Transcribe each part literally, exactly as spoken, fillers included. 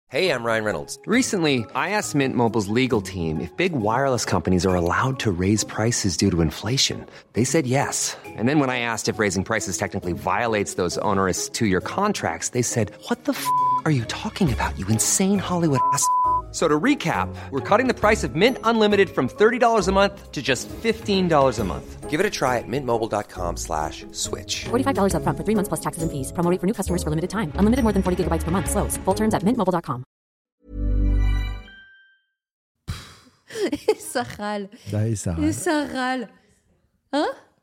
Hey, I'm Ryan Reynolds. Recently, I asked Mint Mobile's legal team if big wireless companies are allowed to raise prices due to inflation. They said yes. And then when I asked if raising prices technically violates those onerous two-year contracts, they said, what the f*** are you talking about, you insane Hollywood ass f- So to recap, we're cutting the price of Mint Unlimited from thirty dollars a month to just fifteen dollars a month. Give it a try at mintmobile.com slash switch. forty-five dollars up front for three months plus taxes and fees. Promo rate for new customers for limited time. Unlimited more than forty gigabytes per month. Slows full terms at mint mobile dot com. Et ça râle. Ah, et ça râle. Et ça râle. Hein?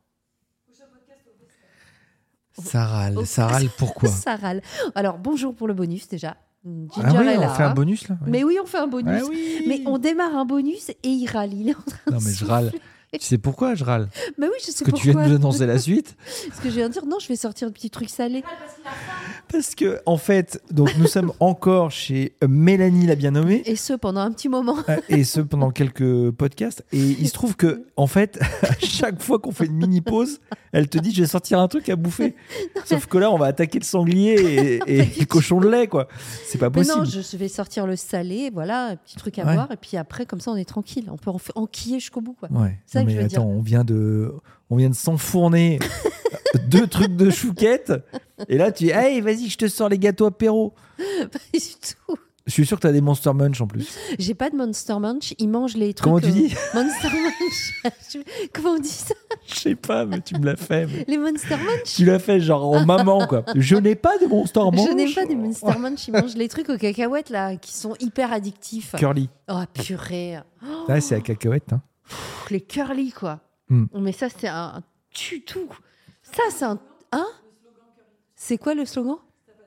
Ça râle. Ça râle pourquoi? Ça râle. Alors, bonjour pour le bonus déjà. Ginger Ah oui, est on là, fait un hein. bonus là. Ouais. Mais oui, on fait un bonus. Ah oui. Mais on démarre un bonus et il râle. Il est en train Non de mais je souffler. râle. Tu sais pourquoi je râle? Mais oui, je sais Parce que pourquoi. tu viens de nous annoncer la suite. Parce que je viens de dire non, je vais sortir un petit truc salé. Parce que en fait, donc nous sommes encore chez Mélanie la bien nommée. Et ce pendant un petit moment. Euh, Et ce pendant quelques podcasts. Et il se trouve que, en fait, à chaque fois qu'on fait une mini pause, elle te dit je vais sortir un truc à bouffer. Sauf que là, on va attaquer le sanglier et, et le cochon de lait, quoi. C'est pas Mais possible. non, je vais sortir le salé, voilà, un petit truc à Ouais. boire. Et puis après, comme ça, on est tranquille. On peut en f- enquiller jusqu'au bout, quoi. Ouais. C'est ça Non, que mais je veux attends, dire. on vient de, on vient de s'enfourner deux trucs de chouquette. Et là, tu dis, hey, vas-y, je te sors les gâteaux apéro. Pas du tout. Je suis sûr que t'as des Monster Munch en plus. J'ai pas de Monster Munch. Ils mangent les trucs. Comment tu dis Monster Munch. Je- Comment on dit ça? Je sais pas, mais tu me l'as fait. mais- Les Monster Munch. Tu l'as fait genre en maman, quoi. Je n'ai pas de Monster Munch. Je n'ai pas des Monster Munch. Ils mangent les trucs aux cacahuètes là, qui sont hyper addictifs. Curly. Oh purée. Oh, Là, c'est la cacahuète. Hein. pff, les curly quoi. Hmm. Mais ça c'est un tutou. Ça c'est un. Hein? C'est quoi le slogan?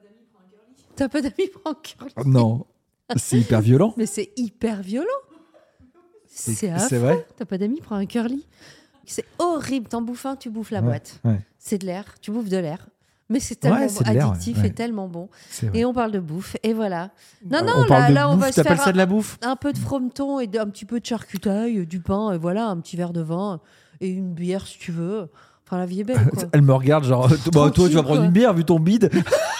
T'as pas d'amis, prends un curly. Non, c'est hyper violent. Mais c'est hyper violent. C'est- C'est c'est affreux. vrai. T'as pas d'amis, prends un curly. C'est horrible. T'en bouffes un, tu bouffes la Ouais, boîte. ouais, C'est de l'air. Tu bouffes de l'air. Mais c'est tellement Ouais, c'est bon, de l'air, addictif ouais, ouais. et tellement bon. c'est vrai. Et on parle de bouffe. Et voilà. Non, non, on là, parle de là on bouffe, va se t'appelles faire ça un, de la bouffe? un peu de frometon et de- un petit peu de charcutaille, du pain, et voilà, un petit verre de vin et une bière si tu veux. Enfin, la vie est belle, quoi. Elle me regarde genre, bah, toi tu vas prendre quoi. une bière vu ton bide.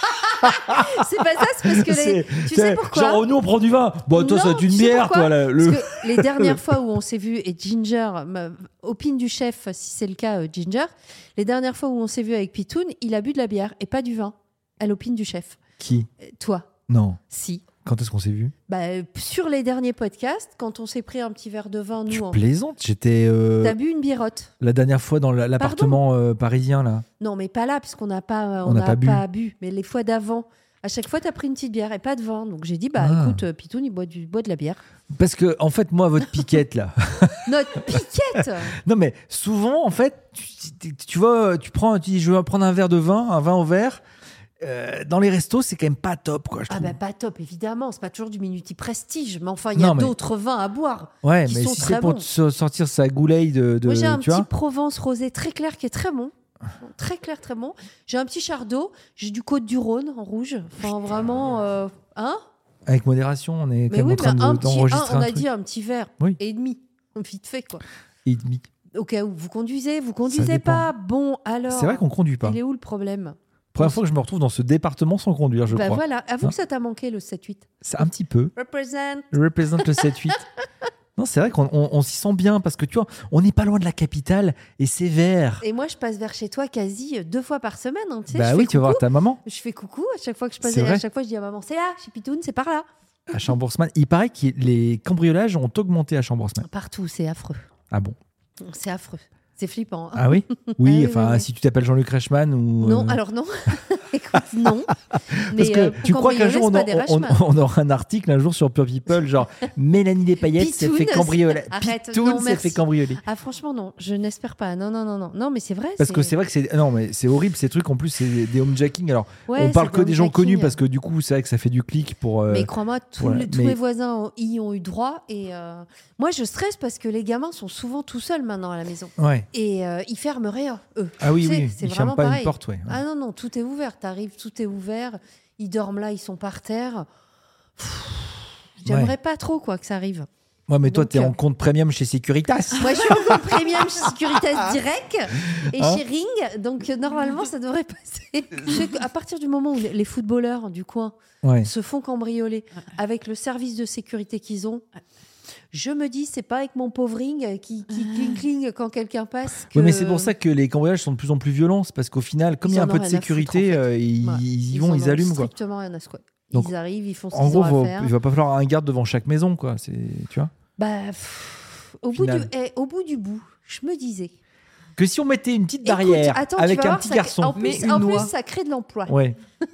C'est pas ça, c'est parce que les... C'est- Tu c'est sais pourquoi? Genre, oh, nous on prend du vin. Bon, toi Non, ça va être une tu sais bière, pourquoi? toi. Là, le... Parce que les dernières fois où on s'est vu, et Ginger, ma- opine du chef, si c'est le cas, euh, Ginger, les dernières fois où on s'est vu avec Pitoun, il a bu de la bière et pas du vin. Elle opine du chef. Qui? Euh, Toi, Non. si. Quand est-ce qu'on s'est vu? Bah, euh, sur les derniers podcasts, quand on s'est pris un petit verre de vin, nous, Tu en... plaisantes? J'étais euh, t'as bu une birotte. la dernière fois dans la- l'appartement euh, parisien là. Non, mais pas là, puisqu'on n'a pas, On n'a n'a pas pas, bu. bu. Mais les fois d'avant, à chaque fois, t'as pris une petite bière et pas de vin. Donc j'ai dit, bah Ah. écoute, euh, Pitoun, il boit, du, boit de la bière. Parce que en fait moi votre piquette là. Notre piquette. Non mais souvent en fait tu, tu, tu vois tu prends tu dis je vais prendre un verre de vin, un vin au verre. Euh, dans les restos c'est quand même pas top quoi je Ah trouve. bah pas top, évidemment. C'est pas toujours du Minuti Prestige. Mais enfin, il y a Non, mais- d'autres vins à boire. Ouais qui mais sont si très c'est pour bons. te so- sortir sa gouleille de, de Moi, j'ai un tu petit vois. Provence rosé très clair qui est très bon. Très clair, très bon. J'ai un petit Chardot. J'ai du Côte du Rhône en rouge. Enfin, vraiment... euh, Hein? Avec modération on est quand Mais même oui, en train mais de- un petit... un, d'enregistrer on un a truc. dit un petit verre Oui. et demi. Vite fait, quoi. Et demi. Au cas où vous conduisez, vous conduisez dépend. pas. Bon, alors... C'est vrai qu'on conduit pas. Il est où le problème? Première fois que je me retrouve dans ce département sans conduire je Bah crois. voilà, avoue Hein que ça t'a manqué le sept huit. C'est un petit peu. Represent. Je représente le sept huit. Non, c'est vrai qu'on on, on s'y sent bien parce que tu vois, on n'est pas loin de la capitale et c'est vert. Et moi, je passe vers chez toi quasi deux fois par semaine. hein, tu sais, Bah je oui, fais tu vas voir coucou. ta maman Je fais coucou à chaque fois que je passe. C'est À vrai chaque fois, je dis à maman, c'est là, chez Pitoun, c'est par là. à Chambourg-Sman. Il paraît que les cambriolages ont augmenté à Chambourg-Sman. Partout, c'est affreux. Ah bon? C'est affreux. C'est flippant. hein. Ah oui? Oui, oui, enfin, oui, oui. si tu t'appelles Jean-Luc Reichmann ou. Non, euh, alors non. Écoute, non. Mais Parce que euh, tu pour crois qu'un cambrioler, jour on, c'est pas a- des on- Reichmann. on aura un article un jour sur Pure People, genre Mélanie Despaillettes s'est Pitoun, fait cambrioler. arrête, Pitoun non, s'est merci. fait cambrioler. Ah franchement non, je n'espère pas. Non non non non non, mais c'est vrai. Parce que c'est vrai que c'est non mais c'est horrible ces trucs en plus c'est des homejacking alors Ouais, on parle c'est que des gens homejacking. connus parce que du coup c'est vrai que ça fait du clic pour euh, Mais crois-moi, tous, voilà, les, tous mais- mes voisins ont- y ont eu droit. Et euh, moi, je stresse parce que les gamins sont souvent tout seuls maintenant à la maison. ouais. Et euh, ils ferment rien, eux. Ah oui Tu sais, oui, c'est ils vraiment ferment pas pareil. une porte ouais. ouais. Ah non, non, tout est ouvert. T'arrives, tout est ouvert. Ils dorment là, ils sont par terre. Pff, J'aimerais Ouais. pas trop quoi que ça arrive. Ouais, mais toi, Donc, t'es euh, en compte premium chez Securitas. Moi, je suis en compte premium chez Securitas Direct et Hein chez Ring, donc euh, normalement, ça devrait passer. Je sais qu'à partir du moment où les footballeurs du coin Ouais. se font cambrioler avec le service de sécurité qu'ils ont, je me dis, c'est pas avec mon pauvre Ring qui, qui cling cling quand quelqu'un passe. Que... Oui, mais c'est pour ça que les cambriolages sont de plus en plus violents. C'est parce qu'au final, comme Ils il y a un en peu ont de rien à sécurité, foutre, en fait. euh, ils, Ouais. ils y Ils vont, en ils ont allument. Quoi. strictement rien à secouer. Donc, Ils arrivent, ils font ce En qu'ils gros, ont à faut- faire. il va pas falloir un garde devant chaque maison. Quoi. C'est, tu vois Bah, pff, au, bout du, Final. eh, au bout du bout, je me disais. que si on mettait une petite Écoute, barrière attends, tu avec vas un voir, petit ça- garçon. En plus, Mais une en plus, noix. ça crée de l'emploi. Ouais.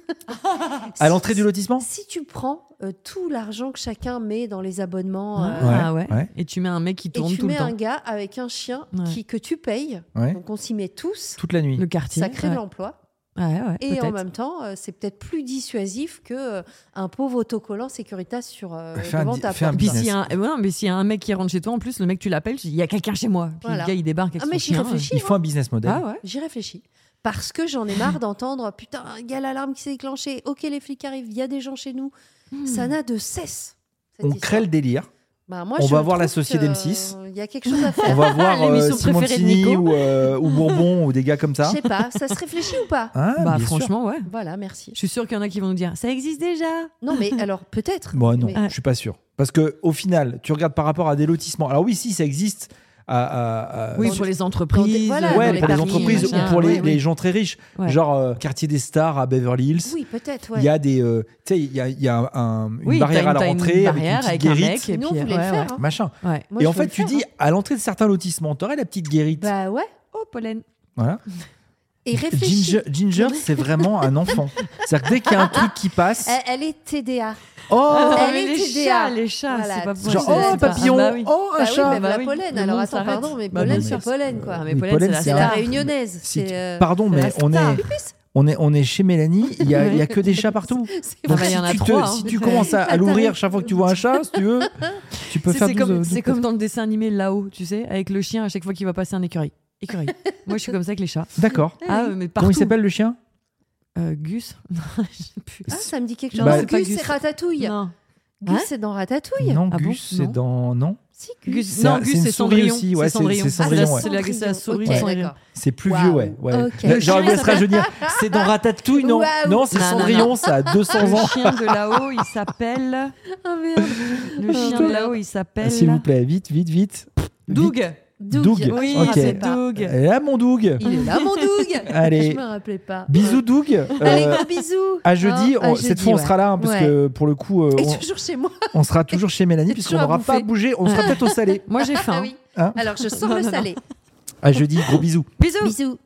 À l'entrée du lotissement Si tu prends euh, tout l'argent que chacun met dans les abonnements Ah, euh, ah ouais. ouais. Et tu mets un mec qui et tourne tu tout mets le temps. un gars avec un chien Ouais. qui, que tu payes, Ouais. donc on s'y met tous, Toute la nuit. Le quartier. ça crée ouais. de l'emploi. Ouais, ouais, Et en peut-être. même temps, euh, c'est peut-être plus dissuasif que euh, un pauvre autocollant Securitas sur euh, Fais un devant di- ta fais un porte. Puis business. s'il y a un, ouais, non, mais s'il y a un mec qui rentre chez toi, en plus, le mec, tu l'appelles, tu dis, il y a quelqu'un chez moi. Puis Voilà. le gars, il débarque avec Ah, son mais j'y chien. réfléchis. Il faut un business model. Ah ouais. J'y réfléchis. Parce que j'en ai marre d'entendre putain, il y a l'alarme qui s'est déclenchée. Ok, les flics arrivent, il y a des gens chez nous. Ça n'a de cesse. cette On histoire. crée le délire. Bah, moi, On je va voir trouve l'associé que, d'M six. euh, Il y a quelque chose à On faire. va voir euh, L'émission préférée de Simoncini Nico. ou, euh, ou Bourbon ou des gars comme Je ça. sais pas, ça se réfléchit ou pas Ah, Bah, bien sûr. franchement, ouais. Voilà, merci. Je suis sûre qu'il y en a qui vont nous dire, ça existe déjà. Non, mais alors peut-être. Bon, non, Mais- je suis pas sûr. Parce que au final, tu regardes par rapport à des lotissements. Alors oui, si ça existe. À, à- à- Oui, dans- pour les entreprises. voilà, euh, ouais, dans les pour les parkings, entreprises machin, ou pour les, ouais, les oui. gens très riches. Ouais. Genre euh, quartier des stars à Beverly Hills. Oui, peut-être. Il Ouais. y a des, euh, tu sais, il y a, il y a un- une Oui, barrière t'as à la une- t'as une rentrée avec une barrière petite avec un guérite, mec, et Nous, on puis, voulait ouais, le faire. ouais. hein. machin. Moi, et en je veux fait, le tu faire, dis hein. à l'entrée de certains lotissements, t'aurais la petite guérite. Bah ouais. Oh, pollen. Voilà. Et réfléchis. Ginger, Ginger, c'est vraiment un enfant. C'est-à-dire que dès qu'il y a un truc qui passe, Elle, elle est T D A. oh, Elle mais est les T D A. chats, les chats, Voilà. c'est pas genre possible. oh un papillon, Ah bah oui. oh un Bah oui, chat. même Bah la oui, pollen. le Alors monde attends, s'arrête. pardon, mais Bah, pollen, bien sûr. c'est pollen quoi. Ah, mais Oui, pollen, pollen, c'est la c'est C'est un- la star. réunionnaise. Si c'est, tu- euh, Pardon, c'est mais la on star. est, on est, on est chez Mélanie. Il y a, il y a que des chats partout. C'est Donc bah, il y si en a tu, te- trois, hein. si tu commences à, à l'ouvrir chaque fois que tu vois un chat, si tu veux, tu peux C'est faire c'est douze- comme, douze c'est comme dans le dessin animé là-haut, tu sais, avec le chien à chaque fois qu'il va passer un écureuil. Écureuil. Moi, je suis comme ça avec les chats. D'accord. Ah, mais partout. Comment il s'appelle le chien? Euh, Gus. Non, je sais plus. Ah, ça me dit quelque Non, chose. Bah, c'est pas Gus, Gus. c'est Ratatouille. Non. Gus, Hein c'est dans Ratatouille. Non, Ah bon Gus, c'est Non. dans non. Si, Gus. Gus, C'est non, un- Gus, c'est une c'est souris Cendrillon. aussi, ouais, c'est c'est- Cendrillon. c'est Cendrillon, Ah, ouais. c'est la, c'est la souris Ok, de Cendrillon. d'accord. C'est plus Waouh. vieux, ouais. ouais. Ok. Là, Le J'aurais chien, voulu ça je veux dire, c'est dans Ratatouille, non? Waouh. Non, c'est Non, non, Cendrillon, non. ça a deux cents ans. Le chien de là-haut, il s'appelle. Ah merde. Le chien de là-haut, il s'appelle. S'il vous plaît, vite, vite, vite. Doug. Doug. Doug. Oui, Ok. c'est Doug. Et là, mon Doug. Il est là, mon Doug. Allez. Je me rappelais pas. Bisous, Doug. Allez, Euh, gros bisous. à jeudi, Hein, à on- jeudi, cette fois on ouais. sera là hein, parce Ouais. que pour le coup euh, Et on, toujours chez moi. on sera toujours chez Mélanie Et puisqu'on toujours à n'aura pas bouffer. bougé, on sera peut-être au salé. Moi, j'ai Ah faim. oui. Hein Alors, je sors Non, le non, non. salé. À jeudi, gros bisous. Bisous. Bisous.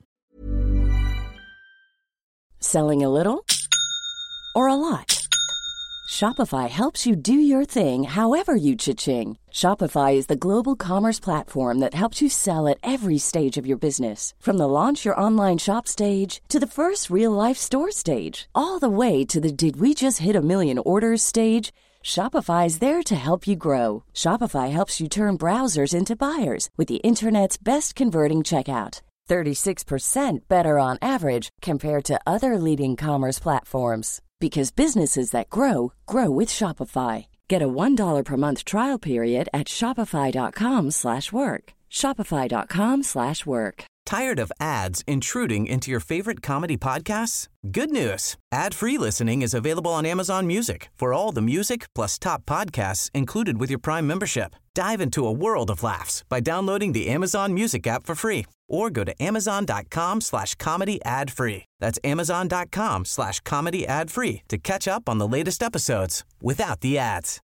Selling a little or a lot? Shopify helps you do your thing however you cha-ching. Shopify is the global commerce platform that helps you sell at every stage of your business. From the launch your online shop stage to the first real-life store stage, all the way to the did we just hit a million orders stage. Shopify is there to help you grow. Shopify helps you turn browsers into buyers with the internet's best converting checkout. thirty-six percent better on average compared to other leading commerce platforms. Because businesses that grow, grow with Shopify. Get a one dollar per month trial period at shopify.com slash work. Shopify.com slash work. Tired of ads intruding into your favorite comedy podcasts? Good news. Ad-free listening is available on Amazon Music for all the music plus top podcasts included with your Prime membership. Dive into a world of laughs by downloading the Amazon Music app for free or go to amazon.com slash comedy ad-free. That's amazon.com slash comedy ad-free to catch up on the latest episodes without the ads.